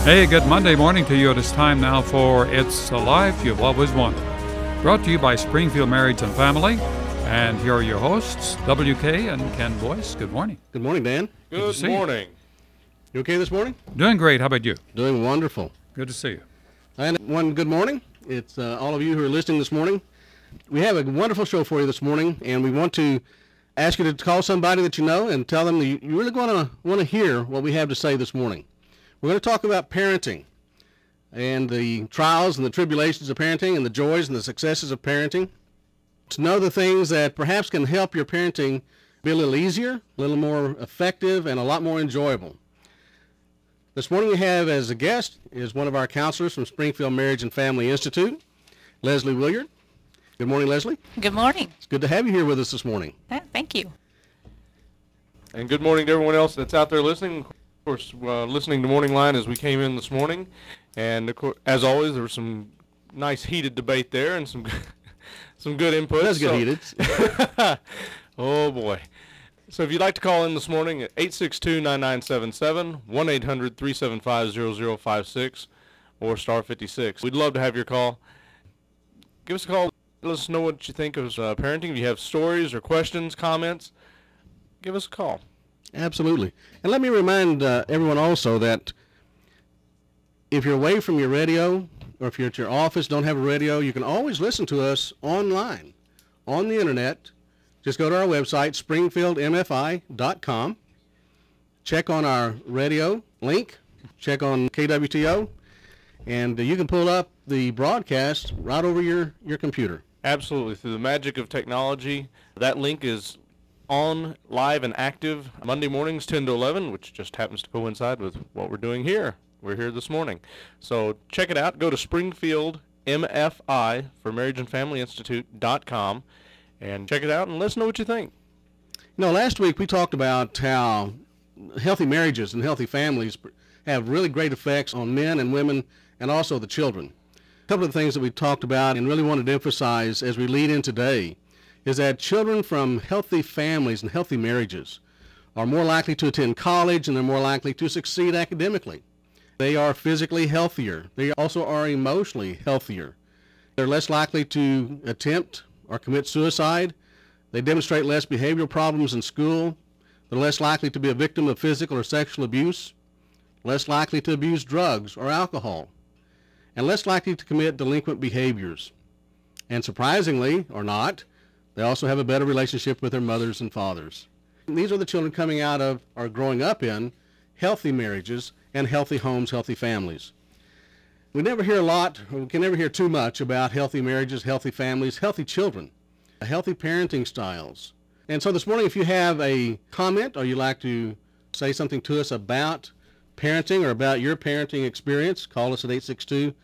Hey, good Monday morning to you. It is time now for It's the Life You've Always Wanted. Brought to you by Springfield Marriage and Family. And here are your hosts, WK and Ken Boyce. Good morning. Good morning, Dan. Good morning. You okay this morning? Doing great. How about you? Doing wonderful. Good to see you. And one good morning. It's all of you who are listening this morning. We have a wonderful show for you this morning, and we want to ask you to call somebody that you know and tell them that you really want to hear what we have to say this morning. We're going to talk about parenting and the trials and the tribulations of parenting and the joys and the successes of parenting. To know the things that perhaps can help your parenting be a little easier, a little more effective, and a lot more enjoyable. This morning we have as a guest is one of our counselors from Springfield Marriage and Family Institute, Leslie Williard. Good morning, Leslie. Good morning. It's good to have you here with us this morning. Thank you. And good morning to everyone else that's out there listening. Of course, listening to Morning Line as we came in this morning. And of course, as always, there was some nice heated debate there and some good input. That's good heated. Oh, boy. So if you'd like to call in this morning at 862-9977, 1-800-375-0056, or star 56. We'd love to have your call. Give us a call. Let us know what you think of parenting. If you have stories or questions, comments, give us a call. Absolutely. And let me remind everyone also that if you're away from your radio or if you're at your office, don't have a radio, you can always listen to us online, on the internet. Just go to our website, springfieldmfi.com. Check on our radio link. Check on KWTO. And you can pull up the broadcast right over your computer. Absolutely. Through the magic of technology, that link is on, live, and active Monday mornings 10 to 11, which just happens to coincide with what we're doing here. We're here this morning. So check it out. Go to SpringfieldMFI for Marriage and Family Institute.com and check it out and let us know what you think. You know, last week we talked about how healthy marriages and healthy families have really great effects on men and women and also the children. A couple of the things that we talked about and really wanted to emphasize as we lead in today is that children from healthy families and healthy marriages are more likely to attend college and they're more likely to succeed academically. They are physically healthier. They also are emotionally healthier. They're less likely to attempt or commit suicide. They demonstrate less behavioral problems in school. They're less likely to be a victim of physical or sexual abuse, less likely to abuse drugs or alcohol, and less likely to commit delinquent behaviors. And surprisingly, or not, they also have a better relationship with their mothers and fathers. And these are the children coming out of or growing up in healthy marriages and healthy homes, healthy families. We never hear a lot, or we can never hear too much about healthy marriages, healthy families, healthy children, healthy parenting styles. And so this morning, if you have a comment or you'd like to say something to us about parenting or about your parenting experience, call us at 862-9977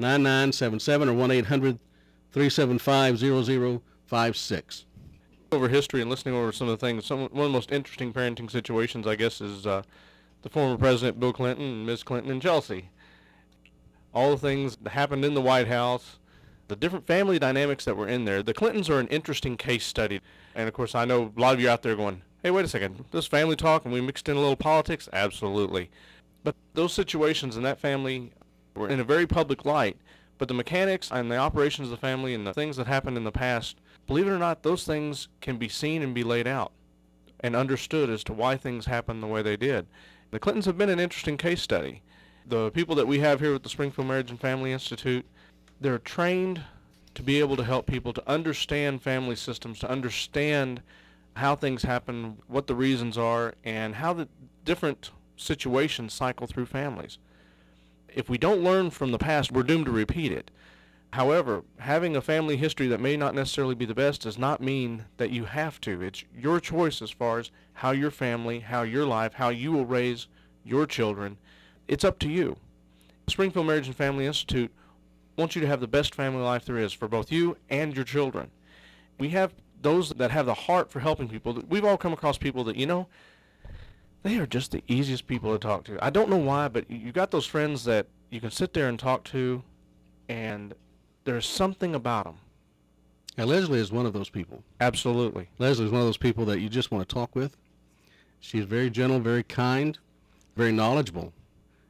or 1-800-375-0056. Over history and listening over some of the things, one of the most interesting parenting situations, I guess, is the former President Bill Clinton and Ms. Clinton and Chelsea. All the things that happened in the White House, the different family dynamics that were in there. The Clintons are an interesting case study. And, of course, I know a lot of you out there going, hey, wait a second, this family talk and we mixed in a little politics? Absolutely. But those situations in that family were in a very public light. But the mechanics and the operations of the family and the things that happened in the past, believe it or not, those things can be seen and be laid out and understood as to why things happened the way they did. The Clintons have been an interesting case study. The people that we have here at the Springfield Marriage and Family Institute, they're trained to be able to help people to understand family systems, to understand how things happen, what the reasons are, and how the different situations cycle through families. If we don't learn from the past, we're doomed to repeat it. However, having a family history that may not necessarily be the best does not mean that you have to. It's your choice as far as how your family, how your life, how you will raise your children. It's up to you. Springfield Marriage and Family Institute wants you to have the best family life there is for both you and your children. We have those that have the heart for helping people. We've all come across people that, they are just the easiest people to talk to. I don't know why, but you got those friends that you can sit there and talk to, and there's something about them. Now, Leslie is one of those people. Absolutely. Leslie is one of those people that you just want to talk with. She's very gentle, very kind, very knowledgeable,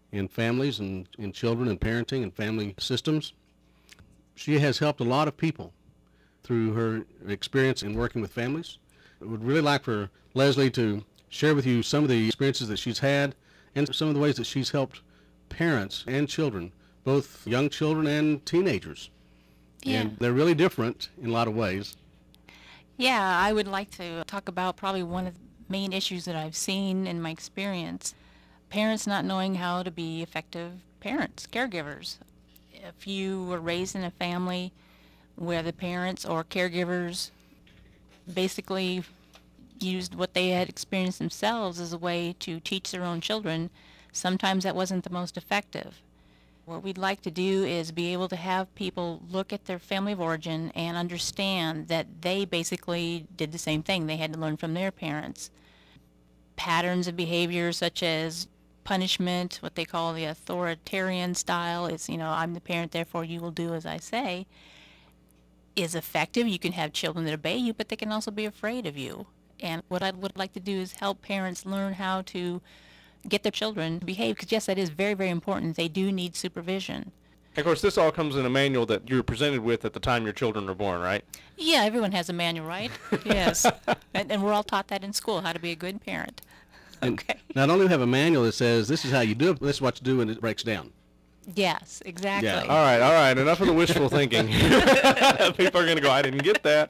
in families and in children and parenting and family systems. She has helped a lot of people through her experience in working with families. I would really like for Leslie to share with you some of the experiences that she's had and some of the ways that she's helped parents and children, both young children and teenagers. Yeah. And they're really different in a lot of ways. Yeah, I would like to talk about probably one of the main issues that I've seen in my experience. Parents not knowing how to be effective parents, caregivers. If you were raised in a family where the parents or caregivers basically used what they had experienced themselves as a way to teach their own children, sometimes that wasn't the most effective. What we'd like to do is be able to have people look at their family of origin and understand that they basically did the same thing. They had to learn from their parents. Patterns of behavior such as punishment, what they call the authoritarian style, is, I'm the parent, therefore you will do as I say, is effective. You can have children that obey you, but they can also be afraid of you. And what I would like to do is help parents learn how to get their children to behave, because yes, that is very, very important. They do need supervision. Of course, this all comes in a manual that you're presented with at the time your children are born, right? Yeah, everyone has a manual, right? Yes. And we're all taught that in school, how to be a good parent. And Okay. not only do we have a manual that says this is how you do it, but this is what you do when it breaks down. Yes, exactly. Yeah. All right. Enough of the wishful thinking. People are going to go, I didn't get that.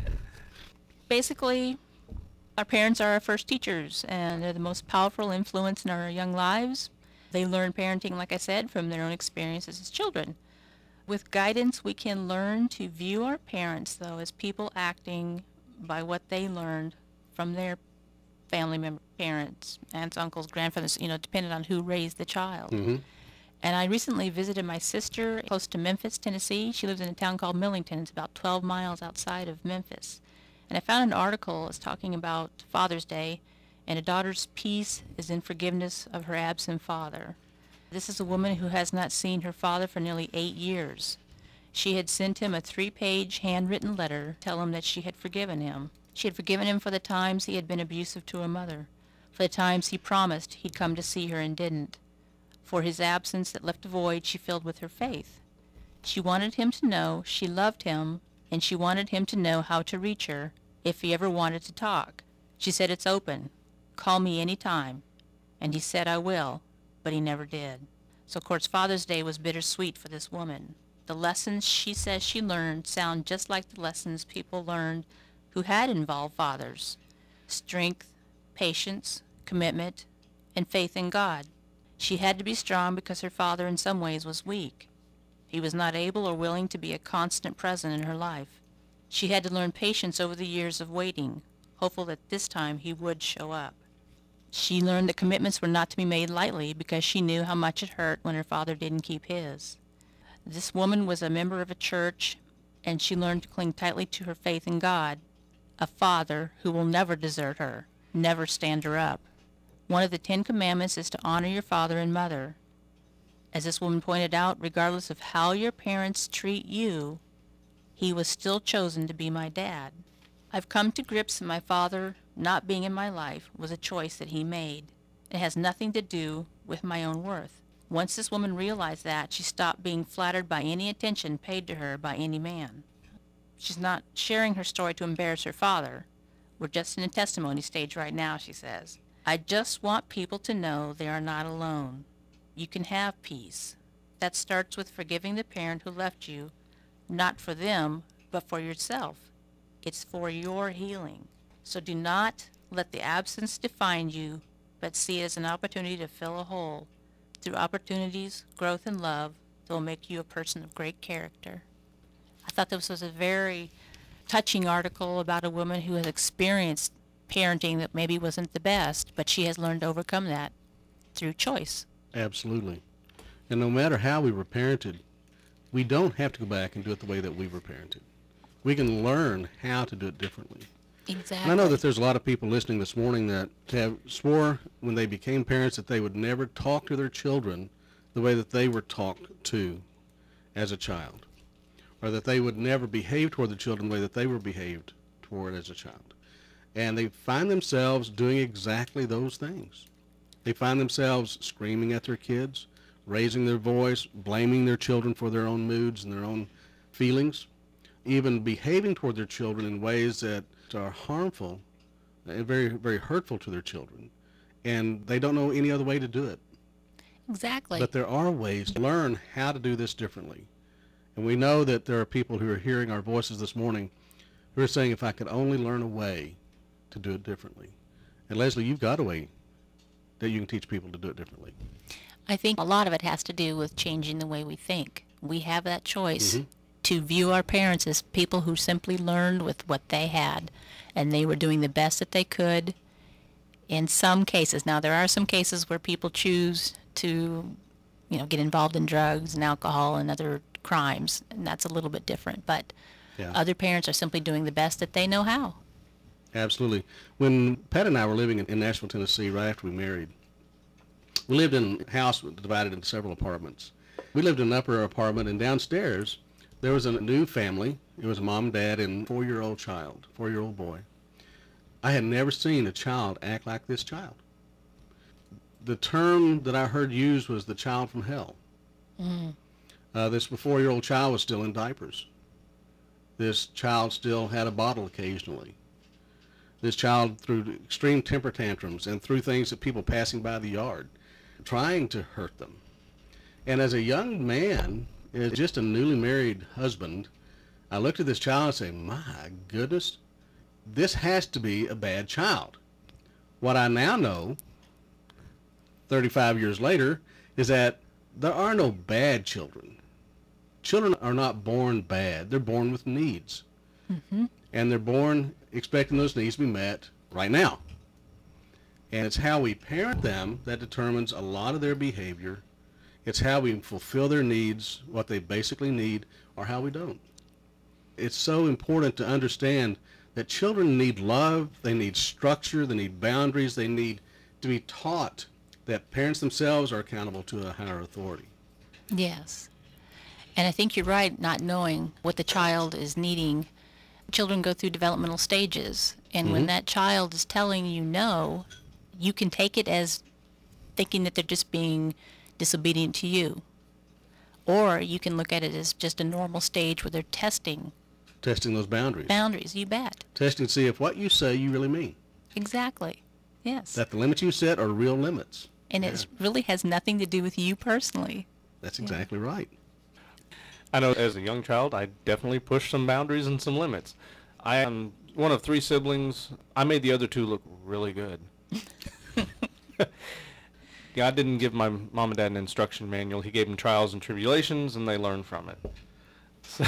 Basically, our parents are our first teachers, and they're the most powerful influence in our young lives. They learn parenting, like I said, from their own experiences as children. With guidance, we can learn to view our parents, though, as people acting by what they learned from their family members, parents, aunts, uncles, grandfathers, depending on who raised the child. Mm-hmm. And I recently visited my sister close to Memphis, Tennessee. She lives in a town called Millington. It's about 12 miles outside of Memphis. And I found an article that's talking about Father's Day, and a daughter's peace is in forgiveness of her absent father. This is a woman who has not seen her father for nearly 8 years. She had sent him a 3-page handwritten letter to tell him that she had forgiven him. She had forgiven him for the times he had been abusive to her mother, for the times he promised he'd come to see her and didn't, for his absence that left a void she filled with her faith. She wanted him to know she loved him, and she wanted him to know how to reach her if he ever wanted to talk. She said, "It's open. Call me any time." And he said, "I will," but he never did. So, of course, Father's Day was bittersweet for this woman. The lessons she says she learned sound just like the lessons people learned who had involved fathers: strength, patience, commitment, and faith in God. She had to be strong because her father in some ways was weak. He was not able or willing to be a constant present in her life. She had to learn patience over the years of waiting, hopeful that this time he would show up. She learned that commitments were not to be made lightly because she knew how much it hurt when her father didn't keep his. This woman was a member of a church, and she learned to cling tightly to her faith in God, a Father who will never desert her, never stand her up. One of the 10 Commandments is to honor your father and mother. As this woman pointed out, regardless of how your parents treat you, he was still chosen to be my dad. I've come to grips that my father not being in my life was a choice that he made. It has nothing to do with my own worth. Once this woman realized that, she stopped being flattered by any attention paid to her by any man. She's not sharing her story to embarrass her father. We're just in a testimony stage right now, she says. I just want people to know they are not alone. You can have peace. That starts with forgiving the parent who left you, not for them, but for yourself. It's for your healing. So do not let the absence define you, but see it as an opportunity to fill a hole through opportunities, growth, and love that will make you a person of great character. I thought this was a very touching article about a woman who has experienced parenting that maybe wasn't the best, but she has learned to overcome that through choice. Absolutely. And no matter how we were parented, we don't have to go back and do it the way that we were parented. We can learn how to do it differently. Exactly. And I know that there's a lot of people listening this morning that have swore when they became parents that they would never talk to their children the way that they were talked to as a child, or that they would never behave toward the children the way that they were behaved toward as a child. And they find themselves doing exactly those things. They find themselves screaming at their kids, raising their voice, blaming their children for their own moods and their own feelings, even behaving toward their children in ways that are harmful and very, very hurtful to their children. And they don't know any other way to do it. Exactly. But there are ways to learn how to do this differently. And we know that there are people who are hearing our voices this morning who are saying, if I could only learn a way to do it differently. And Leslie, you've got a way that you can teach people to do it differently. I think a lot of it has to do with changing the way we think. We have that choice to view our parents as people who simply learned with what they had, and they were doing the best that they could in some cases. Now, there are some cases where people choose to, get involved in drugs and alcohol and other crimes, and that's a little bit different. But other parents are simply doing the best that they know how. Absolutely. When Pat and I were living in Nashville, Tennessee, right after we married, we lived in a house divided into several apartments. We lived in an upper apartment, and downstairs there was a new family. It was a mom, dad, and 4-year-old boy. I had never seen a child act like this child. The term that I heard used was the child from hell. This 4-year-old child was still in diapers. This child still had a bottle occasionally. This child threw extreme temper tantrums and threw things at people passing by the yard, trying to hurt them. And as a young man, as just a newly married husband, I looked at this child and said, my goodness, this has to be a bad child. What I now know, 35 years later, is that there are no bad children. Children are not born bad. They're born with needs. And they're born expecting those needs to be met right now. And it's how we parent them that determines a lot of their behavior. It's how we fulfill their needs, what they basically need, or how we don't. It's so important to understand that children need love, they need structure, they need boundaries, they need to be taught that parents themselves are accountable to a higher authority. Yes. And I think you're right, not knowing what the child is needing. Children go through developmental stages, and when that child is telling you no, you can take it as thinking that they're just being disobedient to you. Or you can look at it as just a normal stage where they're testing Those boundaries. Boundaries, you bet. Testing to see if what you say you really mean. Exactly. Yes. That the limits you set are real limits. And it really has nothing to do with you personally. That's exactly right. I know as a young child, I definitely pushed some boundaries and some limits. I am one of 3 siblings. I made the other 2 look really good. God didn't give my mom and dad an instruction manual. He gave them trials and tribulations, and they learned from it. So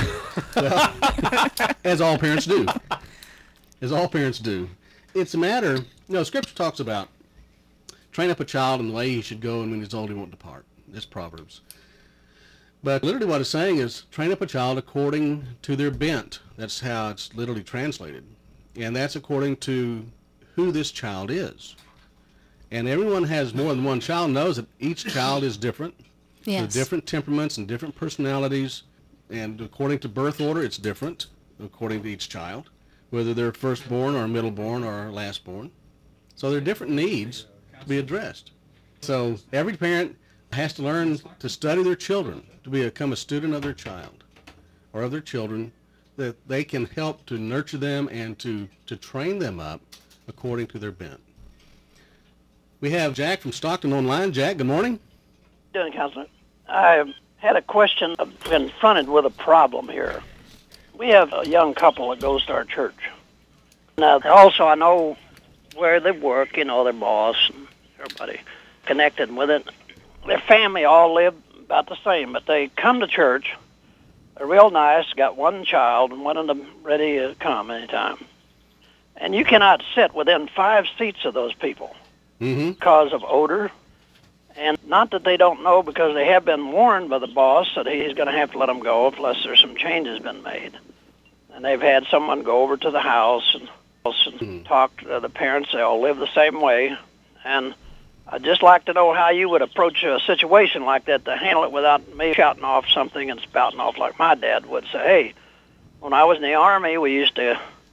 as all parents do. As all parents do. It's a matter, Scripture talks about train up a child in the way he should go, and when he's old he won't depart. It's Proverbs. But literally what it's saying is train up a child according to their bent. That's how it's literally translated. And that's according to who this child is. And everyone has more than one child, knows that each child is different. Yes. With different temperaments and different personalities. And according to birth order, it's different according to each child, whether they're firstborn or middleborn or lastborn. So there are different needs to be addressed. So every parent has to learn to study their children, to become a student of their child or of their children, that they can help to nurture them and to train them up according to their bent. We have Jack from Stockton online. Jack, good morning. Doing, Counselor. I had a question. I've been confronted with a problem here. We have a young couple that goes to our church. Now, also, I know where they work, their boss and everybody connected with it. Their family all live about the same, but they come to church. They're real nice, got one child, and one of them ready to come anytime. And you cannot sit within 5 seats of those people because of odor. And not that they don't know, because they have been warned by the boss that he's going to have to let them go unless there's some changes been made. And they've had someone go over to the house and talk to the parents. They all live the same way. And I'd just like to know how you would approach a situation like that to handle it without me shouting off something and spouting off like my dad would say. Hey, when I was in the Army, we used to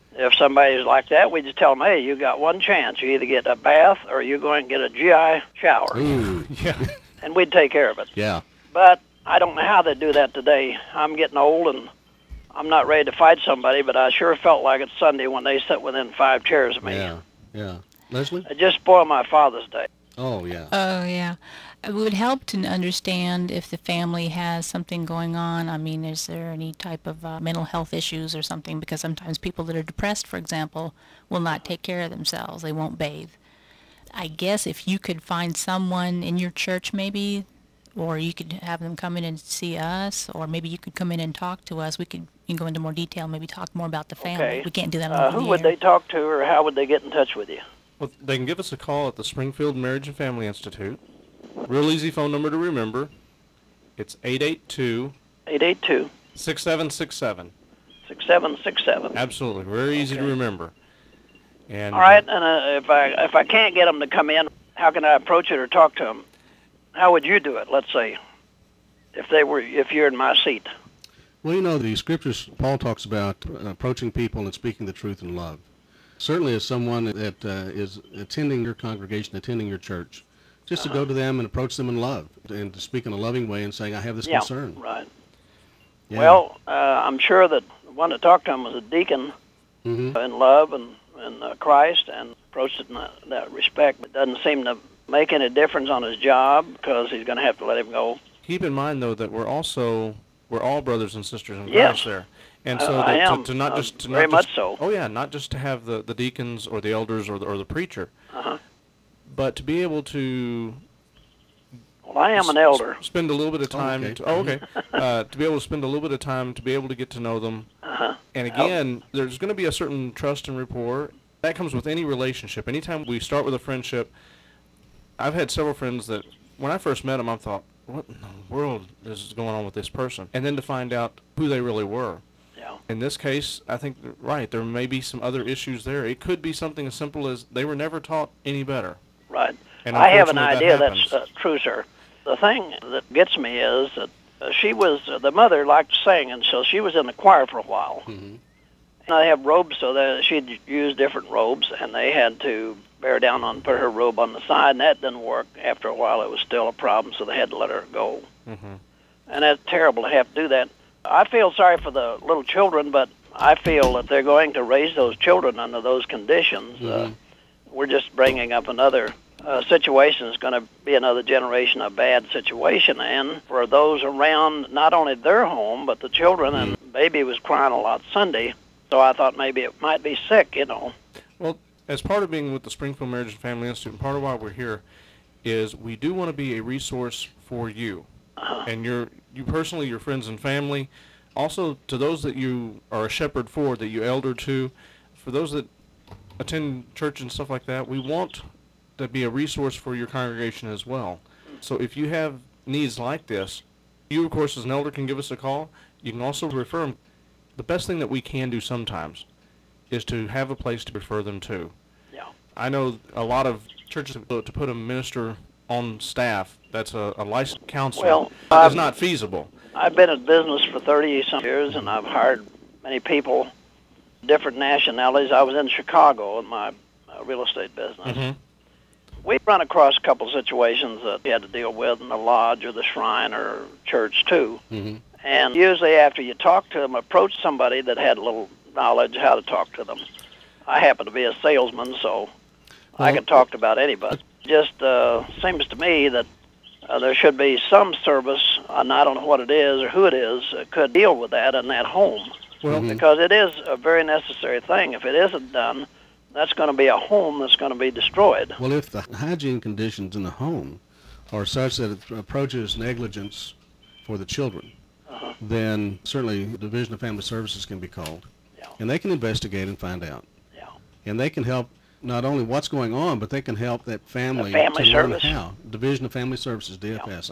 if somebody's like that, we just tell them, hey, you got one chance. You either get a bath or you're going to get a GI shower. Ooh. Yeah. And we'd take care of it. Yeah. But I don't know how they do that today. I'm getting old, and I'm not ready to fight somebody, but I sure felt like it's Sunday when they sat within 5 chairs of me. Yeah. Yeah. Leslie? It just spoiled my Father's Day. Oh, yeah. Oh, yeah. It would help to understand if the family has something going on. I mean, is there any type of mental health issues or something? Because sometimes people that are depressed, for example, will not take care of themselves. They won't bathe. I guess if you could find someone in your church maybe, or you could have them come in and see us, or maybe you could come in and talk to us. You can go into more detail, maybe talk more about the family. Okay. We can't do that on Who the would air. they talk to, or how would they get in touch with you? Well, they can give us a call at the Springfield Marriage and Family Institute. Real easy phone number to remember. It's 882 882 6767. 6767. Absolutely. Very easy to remember. And All right, and if I can't get them to come in, how can I approach it or talk to them? How would you do it? Let's say, if you're in my seat. Well, you know, the scriptures, Paul talks about approaching people and speaking the truth in love. Certainly as someone that is attending your congregation, attending your church, just to go to them and approach them in love and to speak in a loving way and saying, I have this concern. Right. Yeah. Well, I'm sure that the one that talked to him was a deacon Mm-hmm. in love and Christ, and approached it in that respect. It doesn't seem to make any difference on his job because he's going to have to let him go. keep in mind, though, that we're all brothers and sisters in Yes. Christ there. And so I that am. to not just to Very not much just, so. Oh yeah, not just to have the deacons or the elders or the preacher, Uh-huh. but to be able to Well, I am an elder. spend a little bit of time. okay. To be able to spend a little bit of time to be able to get to know them. Uh-huh. And again, there's going to be a certain trust and rapport that comes with any relationship. Anytime we start with a friendship, I've had several friends that when I first met them, I thought, what in the world is going on with this person? And then to find out who they really were. Yeah. In this case, I think, right, there may be some other issues there. It could be something as simple as they were never taught any better. Right. And I have an unfortunately, idea that that's happens. true, sir. The thing that gets me is that she was, the mother liked to sing, and so she was in the choir for a while. Mm-hmm. And I have robes, so that she'd use different robes, and they had to bear down on, put her robe on the side, and that didn't work. After a while, it was still a problem, so they had to let her go. Mm-hmm. And that's terrible to have to do that. I feel sorry for the little children, but I feel that they're going to raise those children under those conditions. Mhm. We're just bringing up another situation. It's going to be another generation of bad situation. And for those around, not only their home, but the children, and baby was crying a lot Sunday, so I thought maybe it might be sick, you know. Well, as part of being with the Springfield Marriage and Family Institute, and part of why we're here, is we do want to be a resource for you. And you personally, your friends and family, also to those that you are a shepherd for, that you elder to, for those that attend church and stuff like that, we want to be a resource for your congregation as well. So if you have needs like this, you, of course, as an elder, can give us a call. You can also refer them. The best thing that we can do sometimes is to have a place to refer them to. Yeah. I know a lot of churches to put a minister on staff that's a licensed counselor Well, is not feasible. I've been in business for 30-some years, and I've hired many people, different nationalities. I was in Chicago in my real estate business. Mm-hmm. We've run across a couple situations that we had to deal with in the lodge or the shrine or church, too. Mm-hmm. And usually after you talk to them, approach somebody that had a little knowledge how to talk to them. I happen to be a salesman, so I can talk to about anybody. Just seems to me that there should be some service, and I don't know what it is or who it is, could deal with that in that home. Well, Because it is a very necessary thing. If it isn't done, that's going to be a home that's going to be destroyed. Well, if the hygiene conditions in the home are such that it approaches negligence for the children, then certainly the Division of Family Services can be called. Yeah. And they can investigate and find out. Yeah. And they can help not only what's going on, but they can help that family, family to learn service. how. Division of Family Services, DFS,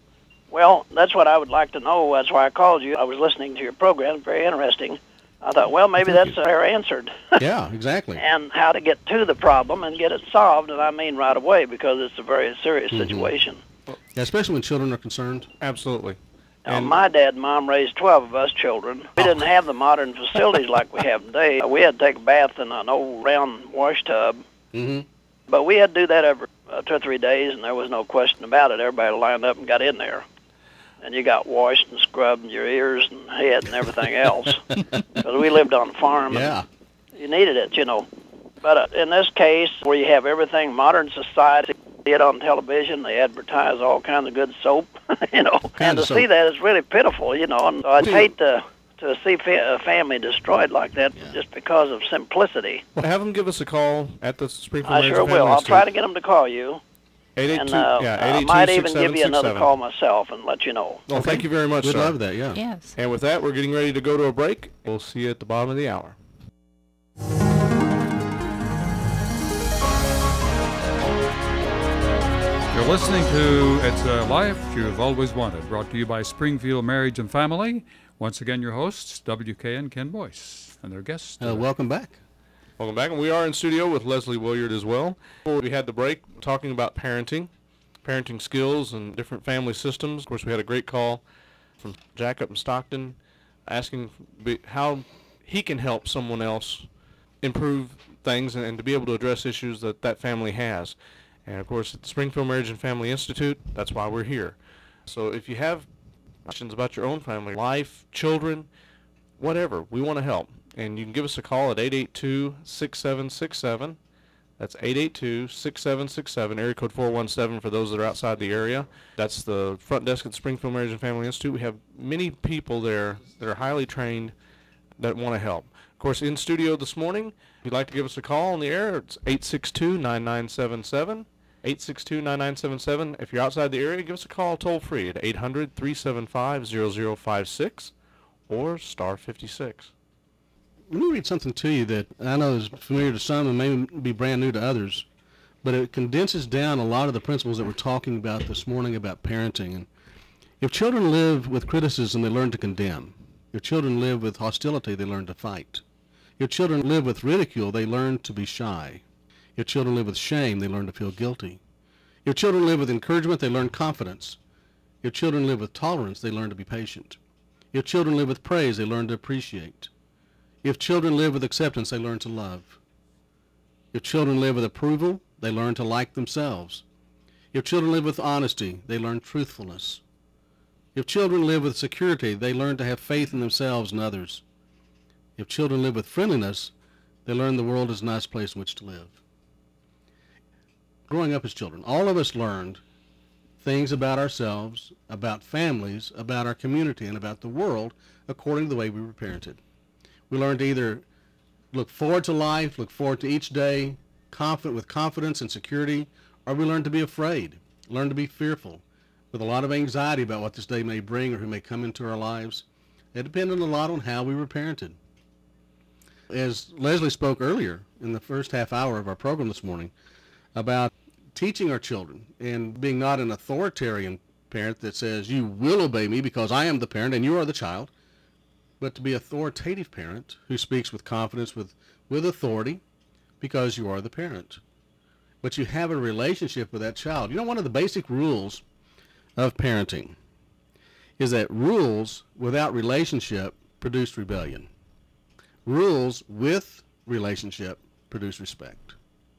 Well, that's what I would like to know. That's why I called you. I was listening to your program. Very interesting. I thought, well, maybe Thank that's fair answered. Yeah, exactly. And how to get to the problem and get it solved, and I mean right away, because it's a very serious situation. Yeah, especially when children are concerned. absolutely. Now, And- my dad and mom raised 12 of us children. We didn't have the modern facilities like we have today. We had to take a bath in an old round wash tub. Mm-hmm. But we had to do that every 2 or 3 days, and there was no question about it. Everybody lined up and got in there. And you got washed and scrubbed your ears and head and everything else. Because we lived on a farm. Yeah. And you needed it, you know. But in this case, where you have everything, modern society, see it on television, they advertise all kinds of good soap, you know. And to see that is really pitiful, you know. And I'd hate to see a family destroyed like that just because of simplicity. Well, have them give us a call at the Springfield I Marriage sure and Family will. I'll Institute. try to get them to call you. 882, And I might even give you another call myself and let you know. Well, thank you very much, We'd sir. love that, yeah. Yes. And with that, we're getting ready to go to a break. We'll see you at the bottom of the hour. You're listening to It's a Life You've Always Wanted, brought to you by Springfield Marriage and Family. Once again, your hosts, WK and Ken Boyce, and their guests. Welcome back. Welcome back. And we are in studio with Leslie Williard as well. Before we had the break, talking about parenting skills and different family systems. Of course, we had a great call from Jack up in Stockton asking how he can help someone else improve things and to be able to address issues that family has. And, of course, at the Springfield Marriage and Family Institute, that's why we're here. So if you have questions about your own family, life, children, whatever, we want to help. And you can give us a call at 882-6767. That's 882-6767, area code 417 for those that are outside the area. That's the front desk at the Springfield Marriage and Family Institute. We have many people there that are highly trained that want to help. Of course, in studio this morning, if you'd like to give us a call on the air, it's 862-9977. 862-9977. If you're outside the area, give us a call toll free at 800-375-0056 or star 56. Let me read something to you that I know is familiar to some and may be brand new to others, but it condenses down a lot of the principles that we're talking about this morning about parenting. And if children live with criticism, they learn to condemn. If children live with hostility, they learn to fight. If children live with ridicule, they learn to be shy. If children live with shame, they learn to feel guilty. If children live with encouragement, they learn confidence. If children live with tolerance, they learn to be patient. If children live with praise, they learn to appreciate. If children live with acceptance, they learn to love. If children live with approval, they learn to like themselves. If children live with honesty, they learn truthfulness. If children live with security, they learn to have faith in themselves and others. If children live with friendliness, they learn the world is a nice place in which to live. Growing up as children, all of us learned things about ourselves, about families, about our community, and about the world according to the way we were parented. We learned to either look forward to life, look forward to each day, confident with confidence and security, or we learned to be afraid, learn to be fearful, with a lot of anxiety about what this day may bring or who may come into our lives. It depended a lot on how we were parented. As Leslie spoke earlier in the first half hour of our program this morning about teaching our children and being not an authoritarian parent that says, you will obey me because I am the parent and you are the child, but to be an authoritative parent who speaks with confidence, with authority, because you are the parent. But you have a relationship with that child. You know, one of the basic rules of parenting is that rules without relationship produce rebellion. Rules with relationship produce respect.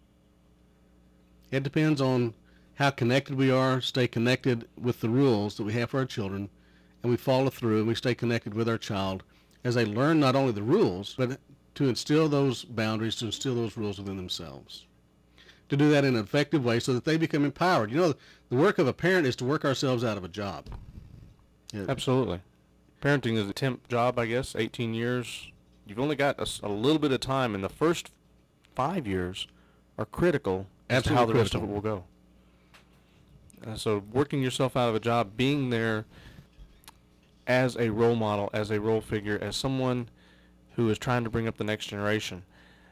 It depends on how connected we are, stay connected with the rules that we have for our children, and we follow through and we stay connected with our child as they learn not only the rules, but to instill those boundaries, to instill those rules within themselves. To do that in an effective way so that they become empowered. You know, the work of a parent is to work ourselves out of a job. Absolutely. Parenting is a temp job, I guess, 18 years. You've only got a little bit of time, and the first 5 years are critical as to how the rest of it will go. So working yourself out of a job, being there as a role model, as a role figure, as someone who is trying to bring up the next generation.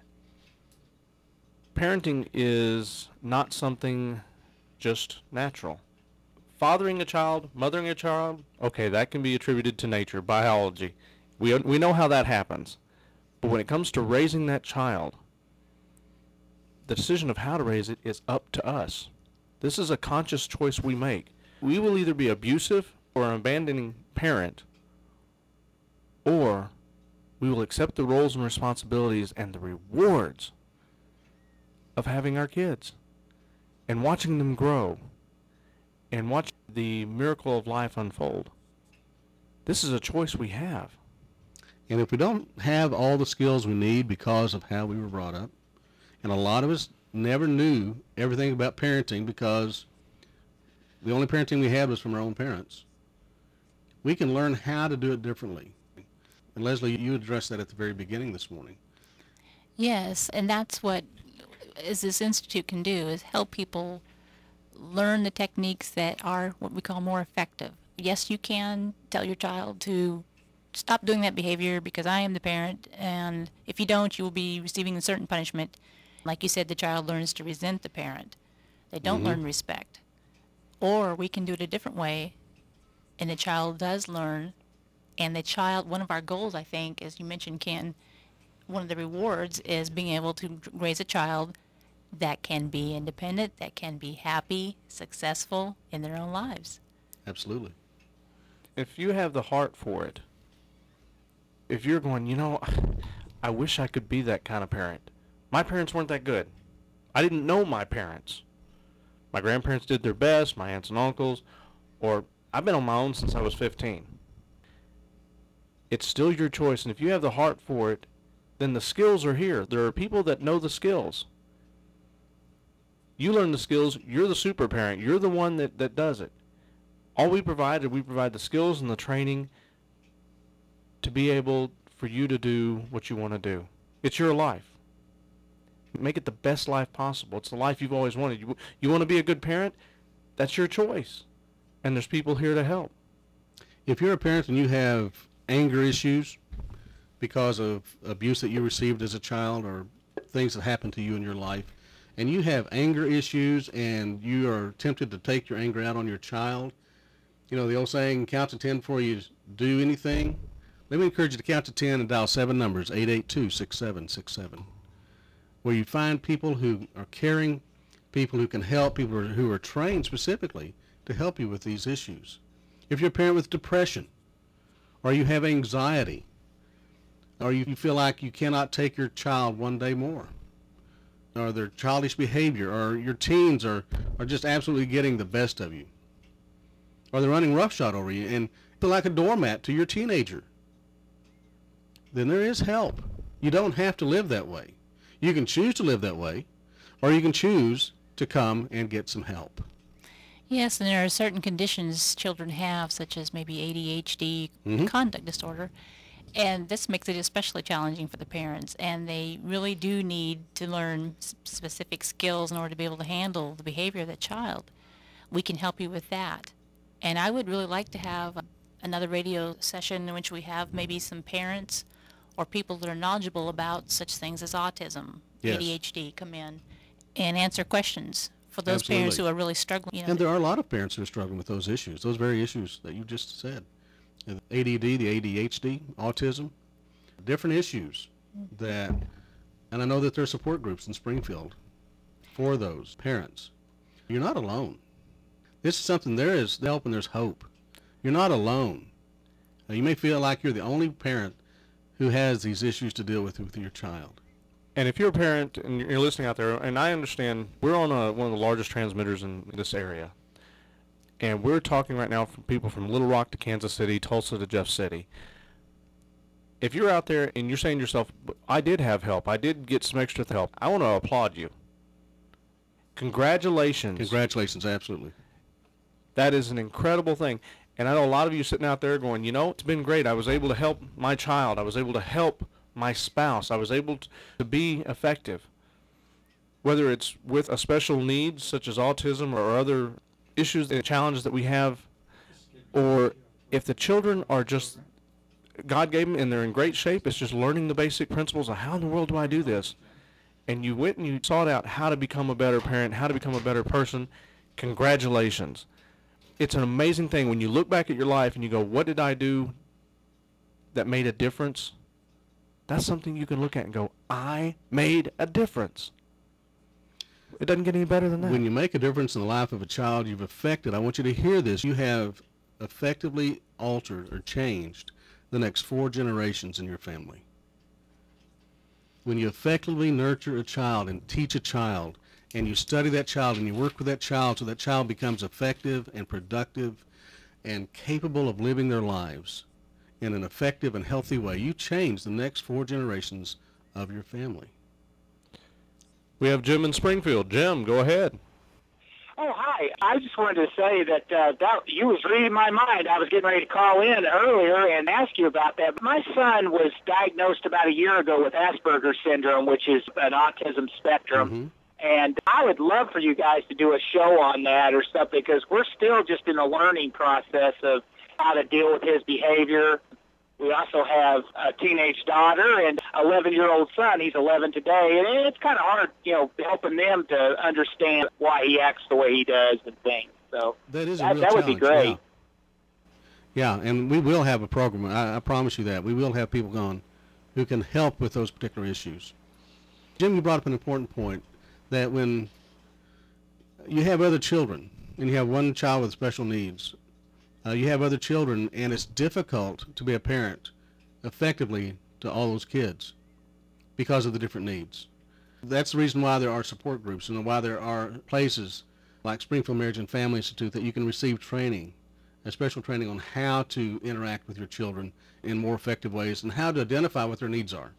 Parenting is not something just natural. Fathering a child, mothering a child, okay, that can be attributed to nature, biology. We know how that happens. But when it comes to raising that child, the decision of how to raise it is up to us. This is a conscious choice we make. We will either be abusive or an abandoning parent, or we will accept the roles and responsibilities and the rewards of having our kids and watching them grow and watch the miracle of life unfold. This is a choice we have. And if we don't have all the skills we need because of how we were brought up, and a lot of us never knew everything about parenting because the only parenting we had was from our own parents, we can learn how to do it differently. And Leslie, you addressed that at the very beginning this morning. Yes, and that's what this institute can do, is help people learn the techniques that are what we call more effective. Yes, you can tell your child to stop doing that behavior because I am the parent, and if you don't, you will be receiving a certain punishment. Like you said, the child learns to resent the parent. They don't learn respect. Or we can do it a different way, and the child does learn, and the child, one of our goals, I think, as you mentioned, Ken, one of the rewards is being able to raise a child that can be independent, that can be happy, successful in their own lives. Absolutely. If you have the heart for it, if you're going, you know, I wish I could be that kind of parent. My parents weren't that good. I didn't know my parents. My grandparents did their best, my aunts and uncles, or I've been on my own since I was 15. It's still your choice, and if you have the heart for it, then the skills are here. There are people that know the skills. You learn the skills, you're the super parent, you're the one that does it. All we provide the skills and the training to be able for you to do what you want to do. It's your life. Make it the best life possible. It's the life you've always wanted. You want to be a good parent? That's your choice. And there's people here to help. If you're a parent and you have anger issues because of abuse that you received as a child or things that happened to you in your life, and you have anger issues and you are tempted to take your anger out on your child, you know, the old saying, count to 10 before you do anything. Let me encourage you to count to 10 and dial 7 numbers, 882-6767, where you find people who are caring, people who can help, people who are trained specifically to help you with these issues. If you're a parent with depression, or you have anxiety, or you feel like you cannot take your child one day more, or their childish behavior, or your teens are just absolutely getting the best of you, or they're running roughshod over you and feel like a doormat to your teenager, then there is help. You don't have to live that way. You can choose to live that way, or you can choose to come and get some help. Yes, and there are certain conditions children have, such as maybe ADHD, conduct disorder, and this makes it especially challenging for the parents, and they really do need to learn specific skills in order to be able to handle the behavior of that child. We can help you with that. And I would really like to have another radio session in which we have maybe some parents or people that are knowledgeable about such things as autism, Yes. ADHD, come in and answer questions for those parents who are really struggling. You know, And there are a lot of parents who are struggling with those issues, those very issues that you just said. The ADD, the ADHD, autism, different issues that, and I know that there are support groups in Springfield for those parents. You're not alone. This is something, there is help and there's hope. You're not alone. Now, you may feel like you're the only parent who has these issues to deal with your child. And if you're a parent and you're listening out there, and I understand we're on one of the largest transmitters in this area, and we're talking right now from people from Little Rock to Kansas City, Tulsa to Jeff City. If you're out there and you're saying to yourself, I did have help, I did get some extra help, I want to applaud you. Congratulations. Congratulations, absolutely. That is an incredible thing. And I know a lot of you sitting out there going, you know, it's been great. I was able to help my child. I was able to help my spouse. I was able to be effective. Whether it's with a special needs such as autism or other issues and challenges that we have, or if the children are just, God gave them and they're in great shape, it's just learning the basic principles of how in the world do I do this? And you went and you sought out how to become a better parent, how to become a better person. Congratulations. It's an amazing thing when you look back at your life and you go, what did I do that made a difference? That's something you can look at and go, I made a difference. It doesn't get any better than that. When you make a difference in the life of a child you've affected, I want you to hear this. You have effectively altered or changed the next 4 generations in your family. When you effectively nurture a child and teach a child, and you study that child and you work with that child so that child becomes effective and productive and capable of living their lives in an effective and healthy way, you change the next 4 generations of your family. We have Jim in Springfield. Jim, go ahead. Oh, hi. I just wanted to say that you was reading my mind. I was getting ready to call in earlier and ask you about that. My son was diagnosed about a year ago with Asperger's syndrome, which is an autism spectrum. Mm-hmm. And I would love for you guys to do a show on that or something, because we're still just in a learning process of how to deal with his behavior. We also have a teenage daughter and 11-year-old son. He's 11 today, and it's kind of hard, helping them to understand why he acts the way he does and things. So that is a real that would be great. Yeah, and we will have a program. I promise you that. We will have people on who can help with those particular issues. Jim, you brought up an important point, that when you have other children, and you have one child with special needs, you have other children, and it's difficult to be a parent effectively to all those kids because of the different needs. That's the reason why there are support groups and why there are places like Springfield Marriage and Family Institute that you can receive training, a special training on how to interact with your children in more effective ways and how to identify what their needs are.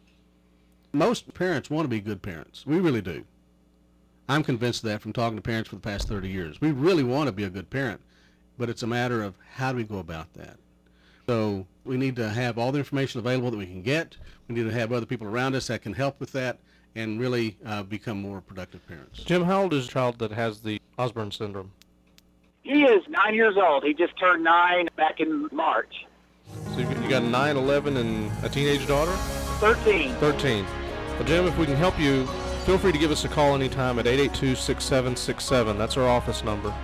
Most parents want to be good parents. We really do. I'm convinced of that from talking to parents for the past 30 years. We really want to be a good parent, but it's a matter of how do we go about that. So we need to have all the information available that we can get. We need to have other people around us that can help with that and really become more productive parents. Jim, how old is the child that has the Osborne syndrome? He is 9 years old. He just turned 9 back in March. So you got 9, 11, and a teenage daughter? 13. 13. Well, Jim, if we can help you, feel free to give us a call anytime at 882-6767. That's our office number.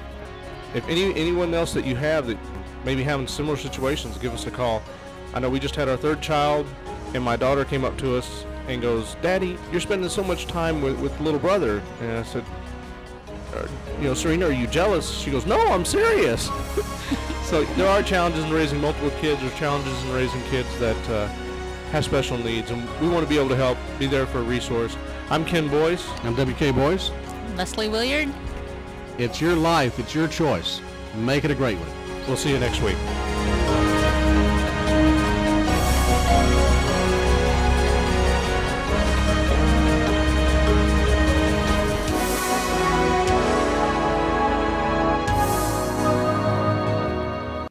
If anyone else that you have that may be having similar situations, give us a call. I know we just had our 3rd child, and my daughter came up to us and goes, "Daddy, you're spending so much time with little brother." And I said, "Serena, are you jealous?" She goes, "No, I'm serious." So there are challenges in raising multiple kids. There's challenges in raising kids that have special needs, and we want to be able to help, be there for a resource. I'm Ken Boyce. I'm WK Boyce. Leslie Williard. It's your life. It's your choice. Make it a great one. We'll see you next week.